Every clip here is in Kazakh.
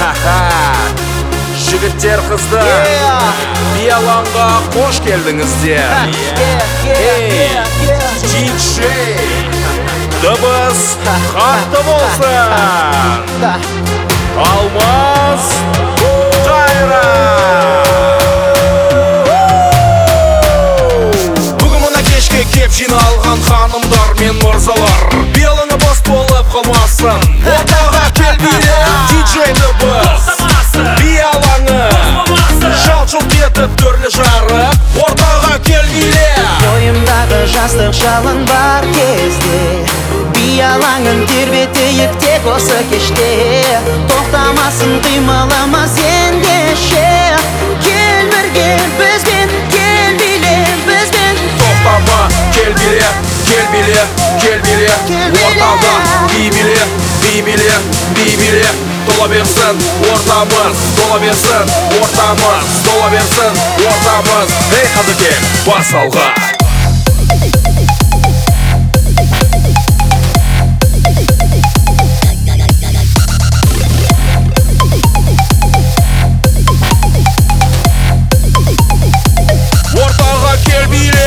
Жігіттер, қыздар, би алаңға қош келдіңіздер. Диджей, дыбыс қатты болсын. Алмаз Қайрат. Бүгін мына кешке кеп жиналған ханымдар мен мырзалар, беліңі бос болып қалмасын. Ортаға кел биле, диджей дыбыс, би алаңы жалт-жұлт етіп түрлі жарып. Ортаға кел биле. Бойымдағы жастық жалын бар кезде би алаңын тербетейік тек осы кеште. Тоқтамасын қимылымыз ендеше, кел бірге бізбен, кел биле бізбен. Тоқтама, кел биле, кел биле, кел биле. Ортада би биле, би биле, би биле. Тола берсін ортамыз, тола берсін ортамыз, тола берсін ортамыз. Ей қазекем, бас алға. Ортаға кел биле.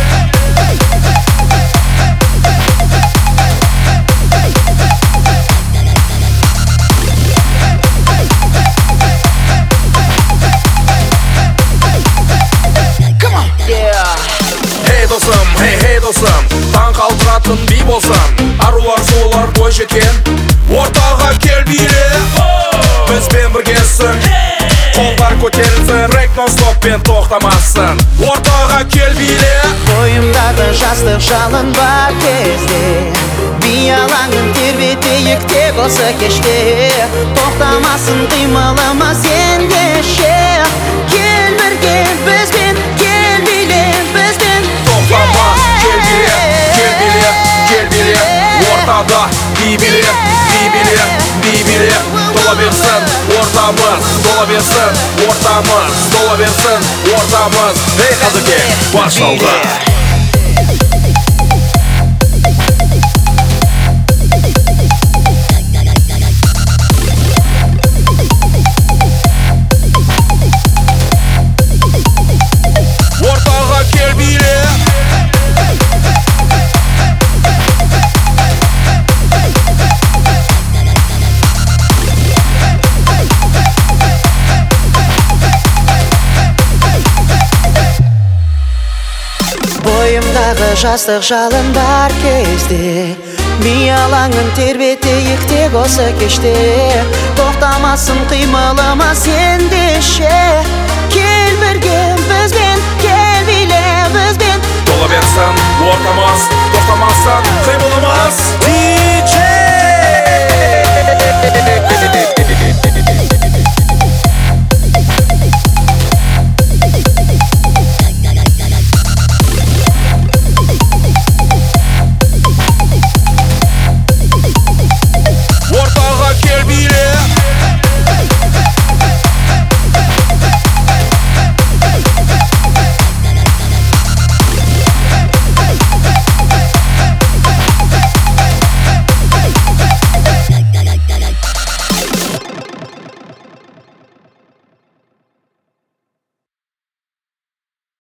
Хей досым, таң қалтыратын би болсын, арулар солар бой жеткен. Ортаға кел биле, бізбен біргесін, қолдар көтерілсін, рейк нон-стоппен тоқтамасын. Ортаға кел биле. Бойымдағы жастық жалын бар кезде би алаңын тербетейік тек осы кеште. Тоқтамасын қимылымыз ендеше, кел бірге бізбен, кел биле бізбен. Тоқтама, кел биле, кел биле, кел биле. Ортада би биле, би биле, би биле. Тола берсін ортамыз, тола берсін ортамыз, тола берсін ортамыз. Ей қазекем, бас алға. Ортаға кел биле. Бойымдағы жастық жалын бар кезде би алаңын тербетейік тек осы кеште. Тоқтамасын қимылымыз ендеше, кел бірге бізбен, кел биле бізбен. Тола берсін ортамыз, тоқтамасын қимылымыз.